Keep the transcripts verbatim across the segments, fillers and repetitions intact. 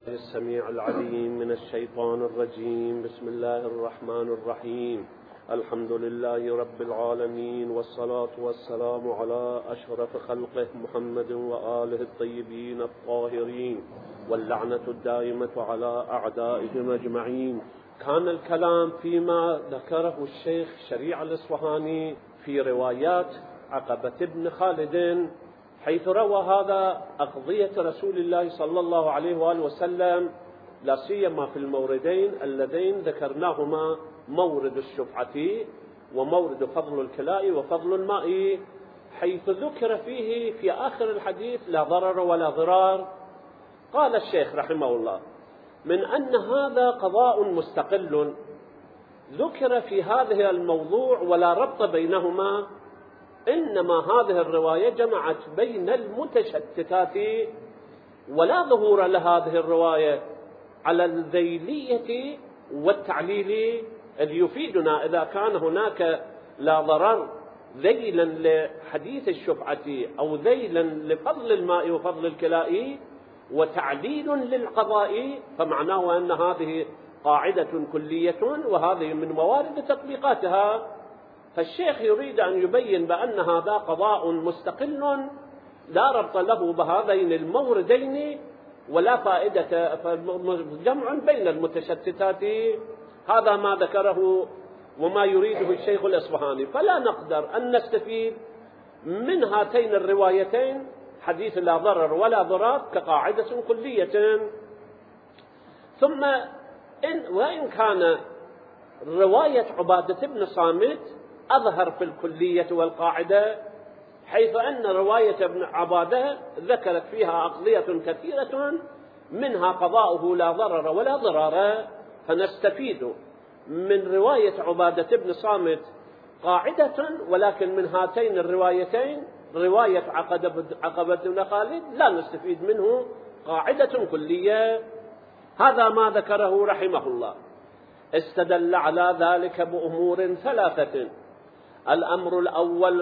السميع العليم من الشيطان الرجيم. بسم الله الرحمن الرحيم. الحمد لله رب العالمين، والصلاة والسلام على أشرف خلقه محمد وآله الطيبين الطاهرين، واللعنة الدائمة على أعدائهم أجمعين. كان الكلام فيما ذكره الشيخ شريع الإصفهاني في روايات عقبة بن خالد، حيث روى هذا أقضية رسول الله صلى الله عليه وآله وسلم، لا سيما في الموردين اللذين ذكرناهما، مورد الشفعة ومورد فضل الكلاء وفضل الماء، حيث ذكر فيه في آخر الحديث لا ضرر ولا ضرار. قال الشيخ رحمه الله: من أن هذا قضاء مستقل ذكر في هذه الموضوع ولا ربط بينهما، إنما هذه الرواية جمعت بين المتشتتات، ولا ظهور لهذه الرواية على الذيلية والتعليل اللي يفيدنا إذا كان هناك لا ضرر ذيلا لحديث الشفعة أو ذيلا لفضل الماء وفضل الكلاء وتعليل للقضاء، فمعناه أن هذه قاعدة كلية وهذه من موارد تطبيقاتها. فالشيخ يريد أن يبين بأن هذا قضاء مستقل لا ربط له بهذين الموردين ولا فائدة، جمع بين المتشتتات. هذا ما ذكره وما يريده الشيخ الإصفهاني، فلا نقدر أن نستفيد من هاتين الروايتين حديث لا ضرر ولا ضرار كقاعدة كلية. ثم إن وإن كان رواية عبادة بن صامت أظهر في الكلية والقاعدة، حيث أن رواية ابن عبادة ذكرت فيها أقضية كثيرة منها قضاؤه لا ضرر ولا ضرار، فنستفيد من رواية عبادة بن صامت قاعدة، ولكن من هاتين الروايتين رواية عقبة بن خالد لا نستفيد منه قاعدة كلية. هذا ما ذكره رحمه الله. استدل على ذلك بأمور ثلاثة. الأمر الأول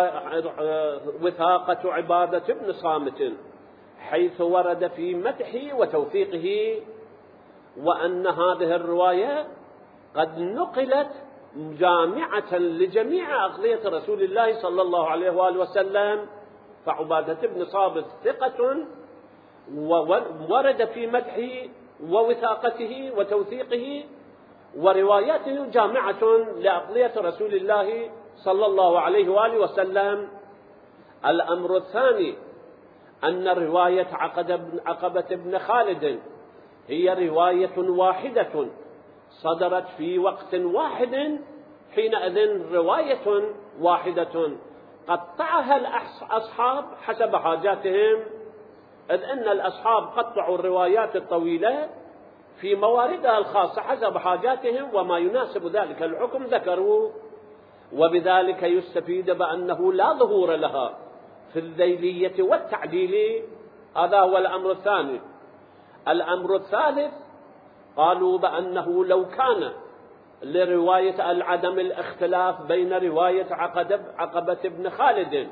وثاقة عبادة بن صامت، حيث ورد في مدحه وتوثيقه، وأن هذه الرواية قد نقلت جامعة لجميع أقضية رسول الله صلى الله عليه وآله وسلم، فعبادة بن صامت ثقة وورد في مدحه ووثاقته وتوثيقه، ورواياته جامعة لأقضية رسول الله صلى الله عليه وآله وسلم. الأمر الثاني أن رواية عقبة بن خالد هي رواية واحدة صدرت في وقت واحد، حينئذ رواية واحدة قطعها الأصحاب حسب حاجاتهم، إذ أن الأصحاب قطعوا الروايات الطويلة في مواردها الخاصة حسب حاجاتهم، وما يناسب ذلك الحكم ذكروا، وبذلك يستفيد بأنه لا ظهور لها في الذيلية والتعليل. هذا هو الأمر الثاني. الأمر الثالث قالوا بأنه لو كان لرواية العدم الاختلاف بين رواية عقبة بن خالد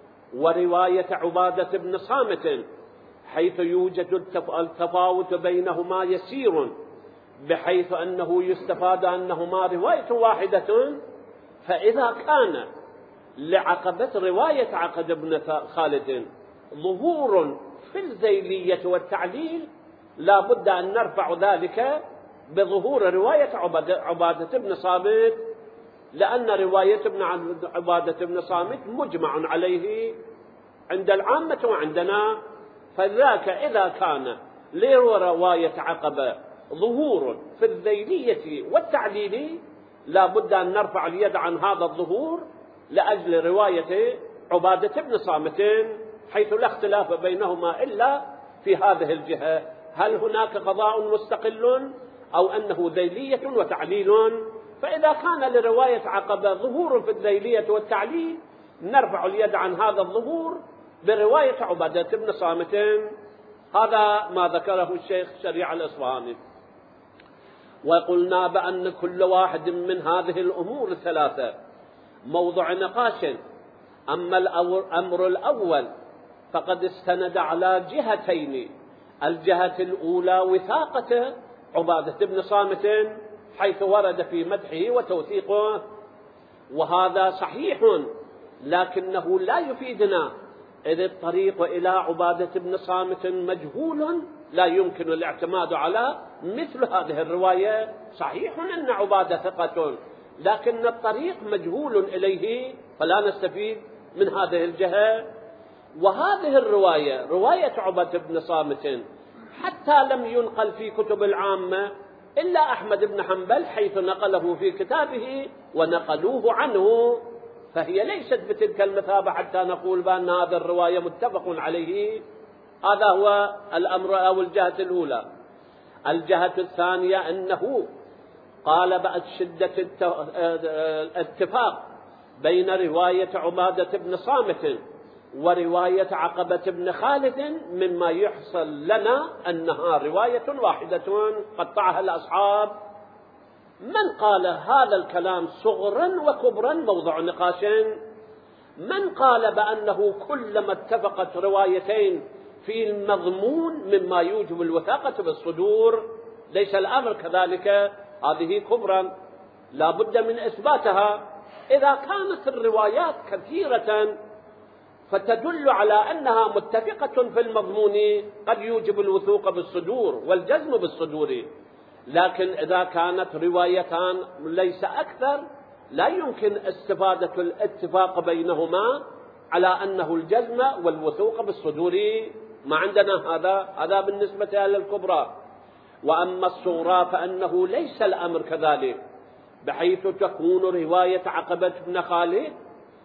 ورواية عبادة بن صامت، حيث يوجد التفاوت بينهما يسير بحيث أنه يستفاد أنهما رواية واحدة، فإذا كان لعقبة رواية عقبة بن خالد ظهور في الذيلية والتعليل، لا بد أن نرفع ذلك بظهور رواية عبادة بن صامت، لأن رواية ابن عبادة بن صامت مجمع عليه عند العامة وعندنا، فذاك إذا كان لرواية عقبة ظهور في الذيلية والتعليل، لا بد أن نرفع اليد عن هذا الظهور لأجل رواية عبادة بن صامت، حيث لا اختلاف بينهما إلا في هذه الجهة، هل هناك قضاء مستقل أو أنه ذيلية وتعليل. فإذا كان لرواية عقبة ظهور في الذيلية والتعليل، نرفع اليد عن هذا الظهور برواية عبادة بن صامت. هذا ما ذكره الشيخ شريع الإصفهاني. وقلنا بأن كل واحد من هذه الأمور الثلاثة موضع نقاش. أما الأمر الأول فقد استند على جهتين، الجهة الأولى وثاقة عبادة بن صامت حيث ورد في مدحه وتوثيقه، وهذا صحيح، لكنه لا يفيدنا، إذ الطريق إلى عبادة بن صامت مجهول لا يمكن الاعتماد على مثل هذه الرواية. صحيح أن عبادة ثقة، لكن الطريق مجهول إليه، فلا نستفيد من هذه الجهة. وهذه الرواية رواية عبادة بن صامت حتى لم ينقل في كتب العامة إلا أحمد بن حنبل حيث نقله في كتابه ونقلوه عنه، فهي ليست بتلك المثابة حتى نقول بأن هذه الرواية متفق عليه. هذا هو الأمر أو الجهة الأولى. الجهة الثانية أنه قال بعد شدة الاتفاق بين رواية عبادة بن صامت ورواية عقبة بن خالد مما يحصل لنا أنها رواية واحدة قطعها الأصحاب. من قال هذا الكلام صغرا وكبرا موضع نقاش. من قال بأنه كلما اتفقت روايتين في المضمون مما يوجب الوثاقة بالصدور ليس الأمر كذلك، هذه كبرا لا بد من إثباتها. إذا كانت الروايات كثيرة فتدل على أنها متفقة في المضمون قد يوجب الوثوق بالصدور والجزم بالصدور، لكن إذا كانت روايتان ليس أكثر لا يمكن استفادة الاتفاق بينهما على أنه الجزم والوثوق بالصدور. ما عندنا هذا هذا بالنسبة إلى الكبرى. وأما الصغرى فأنه ليس الأمر كذلك، بحيث تكون رواية عقبة بن خالد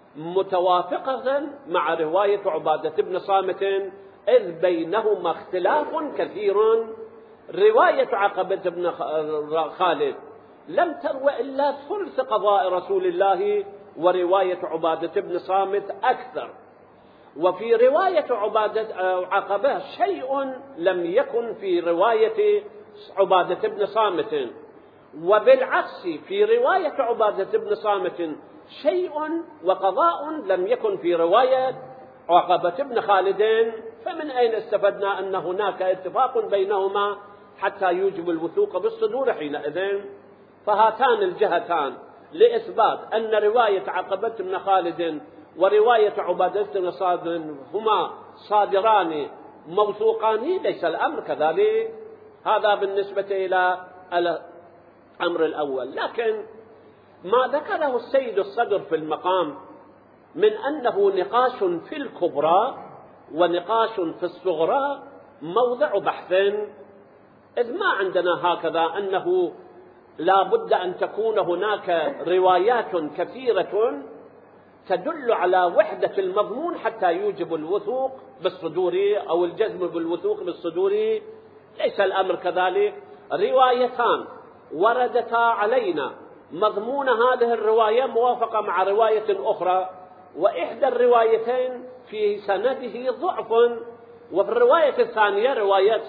متوافقة مع رواية عبادة بن صامت إذ بينهما اختلاف كثير. رواية عقبة بن خالد لم تروى إلا ثلث قضاء رسول الله، ورواية عبادة بن صامت أكثر. وفي رواية عبادة عقبة شيء لم يكن في رواية عبادة بن صامت، وبالعكس في رواية عبادة بن صامت شيء وقضاء لم يكن في رواية عقبة بن خالد. فمن أين استفدنا أن هناك اتفاق بينهما حتى يوجب الوثوق بالصدور حينئذ؟ فهاتان الجهتان لإثبات أن رواية عقبة بن خالد ورواية عبادة بن صامت هما صادران موثوقان ليس الأمر كذلك. هذا بالنسبة إلى الأمر الأول. لكن ما ذكره السيد الصدر في المقام من أنه نقاش في الكبرى ونقاش في الصغرى موضع بحث، إذ ما عندنا هكذا أنه لا بد أن تكون هناك روايات كثيرة تدل على وحدة المضمون حتى يوجب الوثوق بالصدور أو الجزم بالوثوق بالصدور. ليس الأمر كذلك. روايتان وردتا علينا مضمون هذه الرواية موافقة مع رواية أخرى، وإحدى الروايتين في سنده ضعف، وفي الرواية الثانية روايات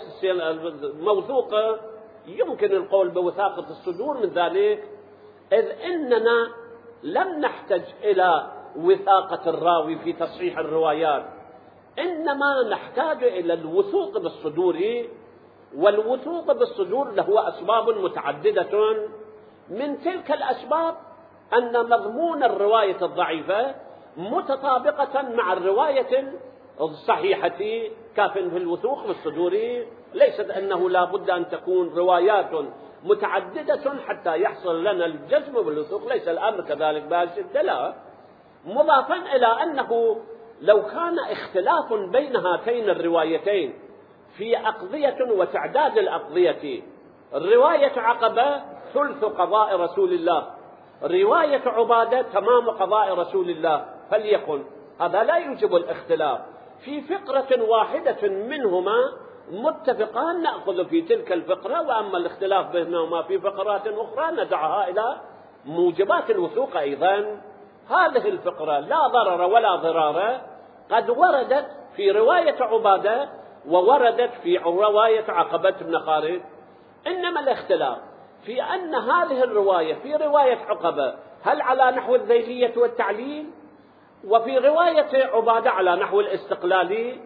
موثوقة يمكن القول بوثاقة الصدور من ذلك، إذ إننا لم نحتج إلى وثاقة الراوي في تصحيح الروايات، إنما نحتاج إلى الوثوق بالصدور. والوثوق بالصدور له أسباب متعددة، من تلك الأسباب أن مضمون الرواية الضعيفة متطابقة مع الرواية الصحيحة كاف في الوثوق بالصدور. ليست أنه لا بد أن تكون روايات متعددة حتى يحصل لنا الجزم بالوثوق، ليس الأمر كذلك بهالشدة، لا. مضافا إلى أنه لو كان اختلاف بين هاتين الروايتين في أقضية وتعداد الأقضية، رواية عقبة ثلث قضاء رسول الله، رواية عبادة تمام قضاء رسول الله، فليكن هذا لا يوجب الاختلاف. في فقرة واحدة منهما متفقان نأخذ في تلك الفقرة، وأما الاختلاف بينهما في فقرات أخرى ندعها إلى موجبات الوثوق أيضا. هذه الفقرة لا ضرر ولا ضرار قد وردت في رواية عبادة ووردت في رواية عقبة بن خالد، إنما الاختلاف في أن هذه الرواية في رواية عقبة هل على نحو الذيلية والتعليل، وفي رواية عبادة على نحو الاستقلال.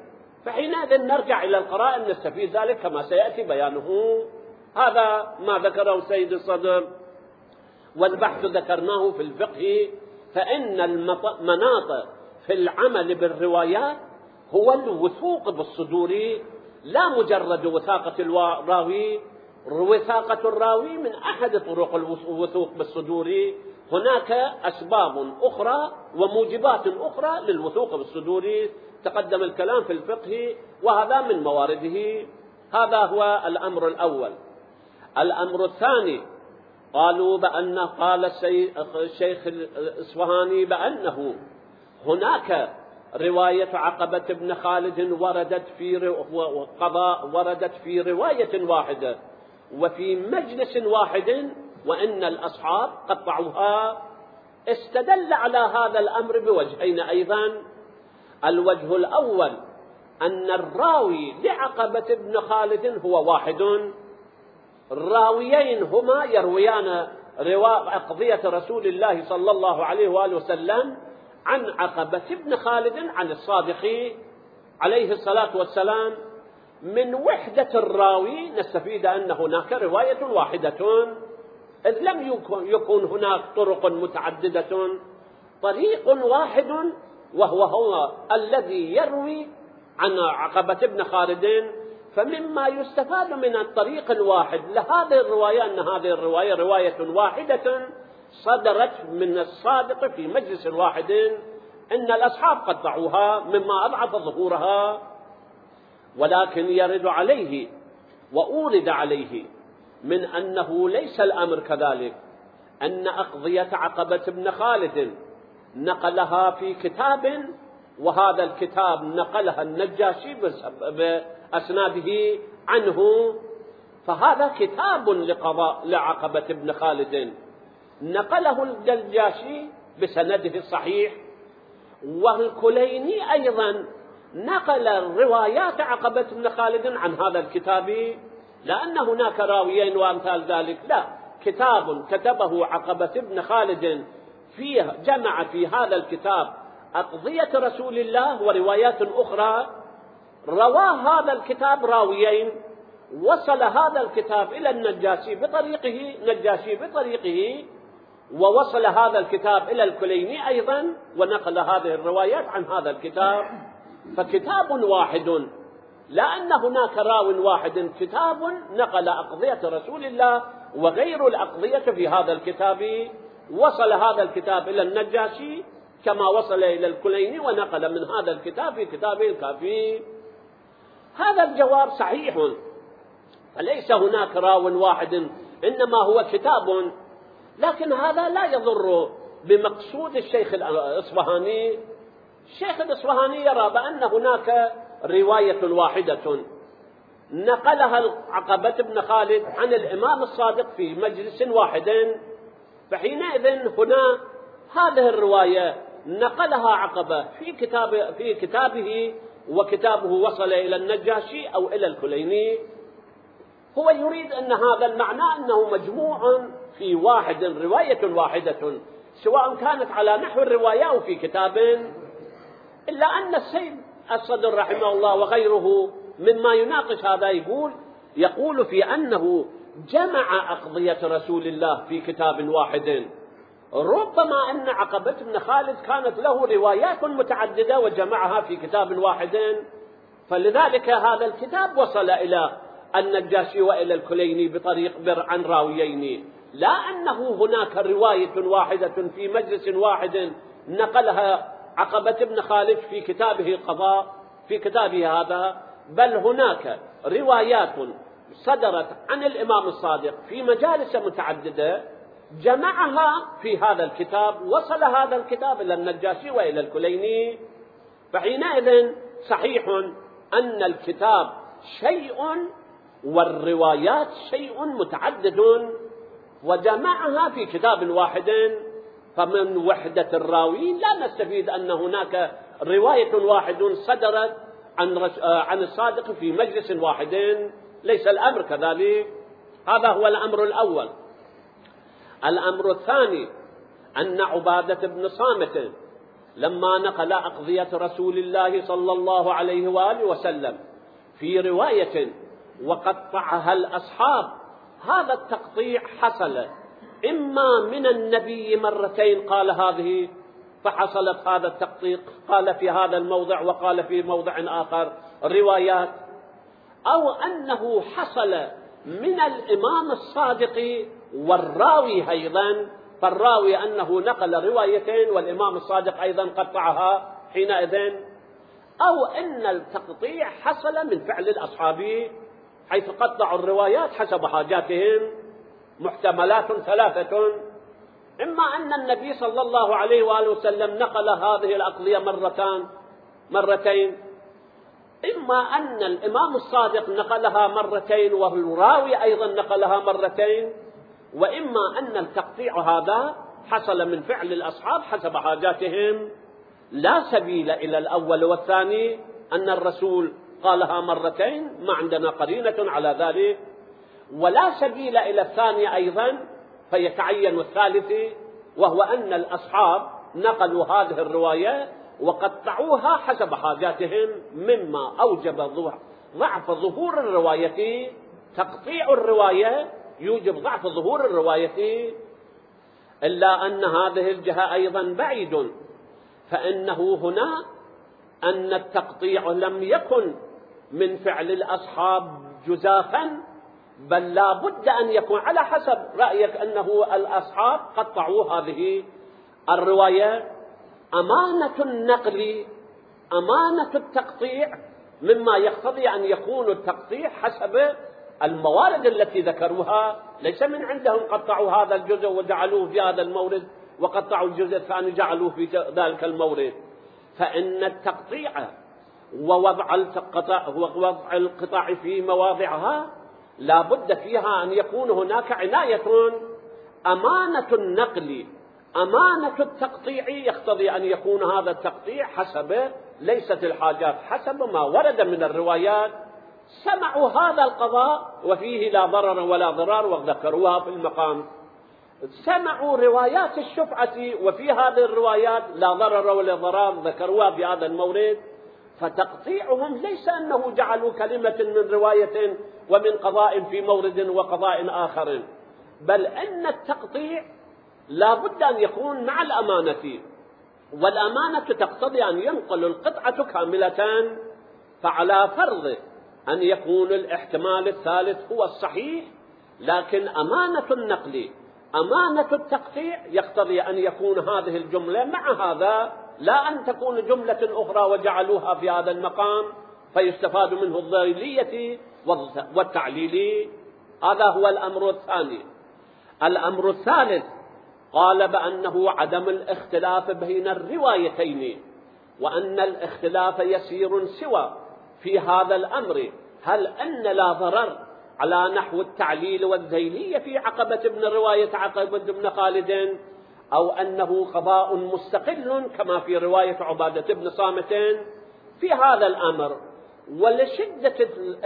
فحينئذ نرجع إلى القرائن نستفيد ذلك كما سيأتي بيانه. هذا ما ذكره سيد الصدر، والبحث ذكرناه في الفقه. فإن المناط في العمل بالروايات هو الوثوق بالصدور، لا مجرد وثاقة الراوي. وثاقة الراوي من أحد طرق الوثوق بالصدور، هناك أسباب أخرى وموجبات أخرى للوثوق بالصدور، تقدم الكلام في الفقه وهذا من موارده. هذا هو الأمر الأول. الأمر الثاني، قالوا بأن قال الشيخ الإصفهاني بأنه هناك رواية عقبة بن خالد وردت في قضاء وردت في رواية واحدة وفي مجلس واحد، وإن الأصحاب قطعوها. استدل على هذا الأمر بوجهين أيضا. الوجه الأول أن الراوي لعقبة بن خالد هو واحد، الراويين هما يرويان أقضية رسول الله صلى الله عليه وآله وسلم عن عقبة بن خالد عن الصادق عليه الصلاة والسلام. من وحدة الراوي نستفيد أن هناك رواية واحدة، إذ لم يكن هناك طرق متعددة، طريق واحد وهو هو الذي يروي عن عقبة بن خالد. فمما يستفاد من الطريق الواحد لهذه الرواية أن هذه الرواية رواية واحدة صدرت من الصادق في مجلس واحد، إن الأصحاب قطعوها مما أضعف ظهورها. ولكن يرد عليه وأورد عليه من أنه ليس الأمر كذلك، أن أقضية عقبة بن خالد نقلها في كتاب، وهذا الكتاب نقلها النجاشي بأسناده عنه، فهذا كتاب لقضاء لعقبة بن خالد نقله النجاشي بسنده الصحيح. والكليني أيضا نقل روايات عقبة بن خالد عن هذا الكتاب، لأن هناك راويين وأمثال ذلك، لا، كتاب كتبه عقبة بن خالد فيه جمع في هذا الكتاب أقضية رسول الله وروايات أخرى. روى هذا الكتاب راويين، وصل هذا الكتاب إلى النجاشي بطريقه نجاشي بطريقه ووصل هذا الكتاب إلى الكليني أيضا ونقل هذه الروايات عن هذا الكتاب. فكتاب واحد، لأن هناك راو واحد كتاب نقل أقضية رسول الله وغير الأقضية في هذا الكتاب، وصل هذا الكتاب إلى النجاشي كما وصل إلى الكليني ونقل من هذا الكتاب في كتابه الكافي. هذا الجواب صحيح، فليس هناك راو واحد إنما هو كتاب. لكن هذا لا يضر بمقصود الشيخ الإصفهاني. الشيخ الإصفهاني يرى بأن هناك رواية واحدة نقلها عقبة بن خالد عن الإمام الصادق في مجلس واحد، فحينئذ هنا هذه الرواية نقلها عقبة في كتاب في كتابه، وكتابه وصل إلى النجاشي أو إلى الكليني. هو يريد أن هذا المعنى أنه مجموع في واحد، رواية واحدة، سواء كانت على نحو الرواية أو في كتاب. إلا أن السيد الصدر رحمه الله وغيره مما يناقش هذا يقول يقول في أنه جمع أقضية رسول الله في كتاب واحد. ربما أن عقبة بن خالد كانت له روايات متعددة وجمعها في كتاب واحد، فلذلك هذا الكتاب وصل إلى النجاشي وإلى الكليني بطريق بر عن راويين، لا أنه هناك رواية واحدة في مجلس واحد نقلها عقبة بن خالد في كتابه القضاء في كتابه هذا، بل هناك روايات صدرت عن الإمام الصادق في مجالس متعددة جمعها في هذا الكتاب، وصل هذا الكتاب إلى النجاشي وإلى الكليني. فحينئذ صحيح أن الكتاب شيء والروايات شيء متعدد وجمعها في كتاب واحد. فمن وحدة الراوي لا نستفيد أن هناك رواية واحد صدرت عن عن الصادق في مجلس واحد، ليس الأمر كذلك. هذا هو الأمر الأول. الأمر الثاني أن عبادة بن صامت لما نقل أقضية رسول الله صلى الله عليه وآله وسلم في رواية وقطعها الأصحاب، هذا التقطيع حصل إما من النبي مرتين قال هذه فحصلت هذا التقطيع، قال في هذا الموضع وقال في موضع آخر روايات، أو أنه حصل من الإمام الصادق والراوي أيضا، فالراوي أنه نقل روايتين والإمام الصادق أيضا قطعها حينئذ، أو أن التقطيع حصل من فعل الأصحاب حيث قطعوا الروايات حسب حاجاتهم. محتملات ثلاثة: إما أن النبي صلى الله عليه وآله وسلم نقل هذه الأقضية مرتان مرتين، إما أن الإمام الصادق نقلها مرتين والراوي أيضا نقلها مرتين، وإما أن التقطيع هذا حصل من فعل الأصحاب حسب حاجاتهم. لا سبيل إلى الأول والثاني أن الرسول قالها مرتين، ما عندنا قرينة على ذلك، ولا سبيل إلى الثاني أيضا، فيتعين الثالث، وهو أن الأصحاب نقلوا هذه الرواية وقطعوها حسب حاجاتهم، مما أوجب ضعف ظهور الرواية. تقطيع الرواية يوجب ضعف ظهور الرواية، إلا أن هذه الجهة أيضا بعيد، فإنه هنا أن التقطيع لم يكن من فعل الأصحاب جزافا، بل لا بد أن يكون على حسب رأيك أنه الأصحاب قطعوا هذه الرواية. أمانة النقل أمانة التقطيع مما يقتضي أن يكون التقطيع حسب الموارد التي ذكروها، ليس من عندهم قطعوا هذا الجزء وجعلوه في هذا المورد وقطعوا الجزء الثاني جعلوه في ذلك المورد. فإن التقطيع ووضع القطع, ووضع القطع في مواضعها لا بد فيها أن يكون هناك عناية. أمانة النقل أمانة التقطيع يقتضي أن يكون هذا التقطيع حسب ليست الحاجات حسب ما ورد من الروايات. سمعوا هذا القضاء وفيه لا ضرر ولا ضرار وذكروها في المقام، سمعوا روايات الشفعة وفي هذه الروايات لا ضرر ولا ضرار ذكروها في هذا المورد، فتقطيعهم ليس أنه جعلوا كلمة من رواية ومن قضاء في مورد وقضاء آخر، بل أن التقطيع لا بد أن يكون مع الأمانة، والأمانة تقتضي أن ينقل القطعة كاملة. فعلى فرض أن يكون الاحتمال الثالث هو الصحيح، لكن أمانة النقل أمانة التقطيع يقتضي أن يكون هذه الجملة مع هذا، لا أن تكون جملة أخرى وجعلوها في هذا المقام فيستفاد منه الضريلية والتعليل. هذا هو الأمر الثاني. الأمر الثالث قال بأنه عدم الاختلاف بين الروايتين، وأن الاختلاف يسير سوى في هذا الأمر، هل أن لا ضرر على نحو التعليل والذيلية في عقبة ابن رواية عقبة ابن خالد، أو أنه قضاء مستقل كما في رواية عبادة بن صامت في هذا الأمر. ولشدة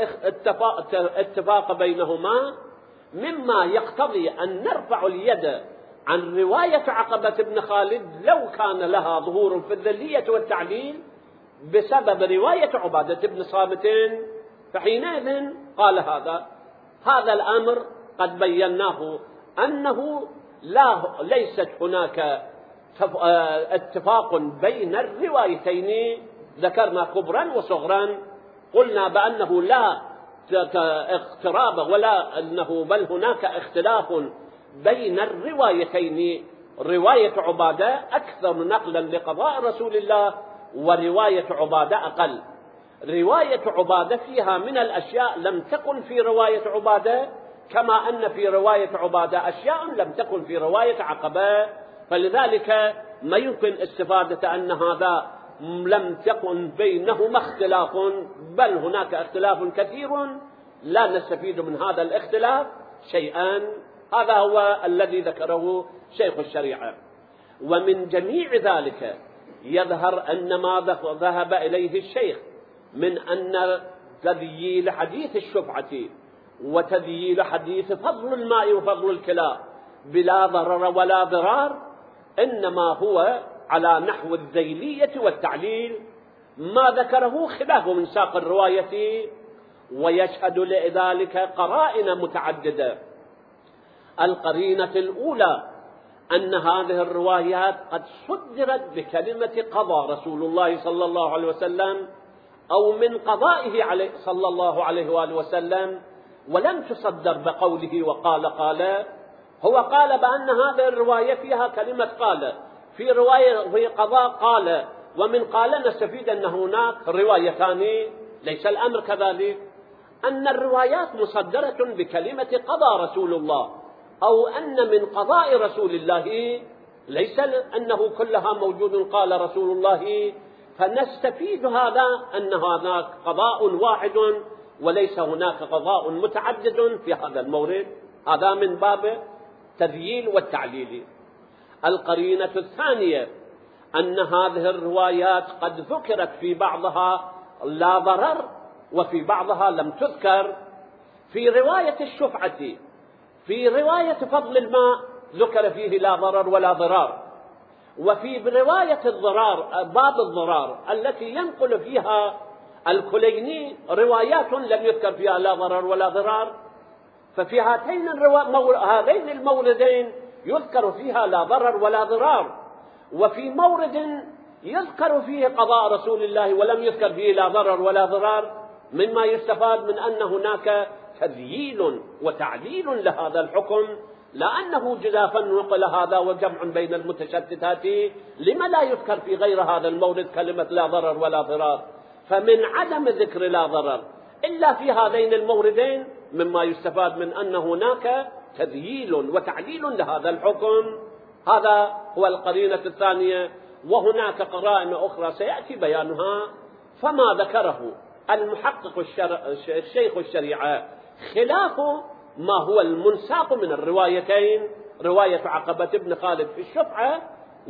الاتفاق بينهما مما يقتضي أن نرفع اليد عن رواية عقبة بن خالد لو كان لها ظهور في الذلية والتعليل بسبب رواية عبادة بن صامت، فحينئذ قال هذا هذا الأمر قد بيناه أنه لا ليست هناك اتفاق بين الروايتين، ذكرنا كبرا وصغرا، قلنا بأنه لا اقتراب ولا أنه بل هناك اختلاف بين الروايتين. رواية عبادة أكثر نقلا لقضاء رسول الله، ورواية عبادة أقل. رواية عبادة فيها من الأشياء لم تكن في رواية عبادة، كما أن في رواية عبادة أشياء لم تكن في رواية عقبة، فلذلك ما يمكن استفادة أن هذا لم تكن بينهما اختلاف، بل هناك اختلاف كثير لا نستفيد من هذا الاختلاف شيئا. هذا هو الذي ذكره شيخ الشريعة. ومن جميع ذلك يظهر أن ما ذهب إليه الشيخ من أن تذييل حديث الشفعة وتذييل حديث فضل الماء وفضل الكلى بلا ضرر ولا ضرار إنما هو على نحو الذيلية والتعليل ما ذكره خلاف من ساق الرواية، ويشهد لذلك قرائن متعددة. القرينة الأولى أن هذه الروايات قد صدرت بكلمة قضى رسول الله صلى الله عليه وسلم أو من قضائه عليه صلى الله عليه وآله وسلم، ولم تصدر بقوله وقال قال. هو قال بأن هذه الرواية فيها كلمة قال، في رواية في قضاء قال، ومن قال نستفيد أن هناك روايتان. ليس الأمر كذلك، أن الروايات مصدرة بكلمة قضى رسول الله أو أن من قضاء رسول الله، ليس أنه كلها موجود قال رسول الله. فنستفيد هذا أن هناك قضاء واحد وليس هناك قضاء متعدد في هذا المورد. هذا من باب التذييل والتعليل. القرينة الثانية أن هذه الروايات قد ذكرت في بعضها لا ضرر وفي بعضها لم تذكر. في رواية الشفعة، في رواية فضل الماء ذكر فيه لا ضرر ولا ضرار، وفي رواية الضرار باب الضرار التي ينقل فيها الكليني روايات لم يذكر فيها لا ضرر ولا ضرار. ففي هاتين الروا... هذين الموردين يذكر فيها لا ضرر ولا ضرار، وفي مورد يذكر فيه قضاء رسول الله ولم يذكر فيه لا ضرر ولا ضرار، مما يستفاد من أن هناك تذييل وتعديل لهذا الحكم، لأنه جزافا نقل هذا وجمع بين المتشتتات. لما لا يذكر في غير هذا المورد كلمة لا ضرر ولا ضرار؟ فمن عدم ذكر لا ضرر إلا في هذين الموردين مما يستفاد من أن هناك تذييل وتعديل لهذا الحكم. هذا هو القرينة الثانية. وهناك قرائن أخرى سيأتي بيانها. فما ذكره المحقق الشر... الشيخ الشريعة خلاف ما هو المنساق من الروايتين، رواية عقبة بن خالد في الشفعة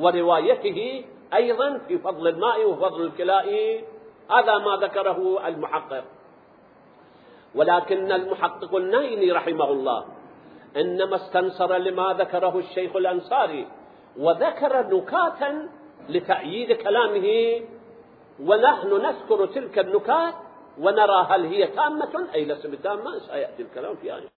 وروايته أيضا في فضل الماء وفضل الكلاء. هذا ما ذكره المحقق. ولكن المحقق النايني رحمه الله إنما استنصر لما ذكره الشيخ الأنصاري وذكر نكاتا لتأييد كلامه، ونحن نذكر تلك النكات ونرى هل هي تامة أي ليست تامة. سيأتي الكلام فيها.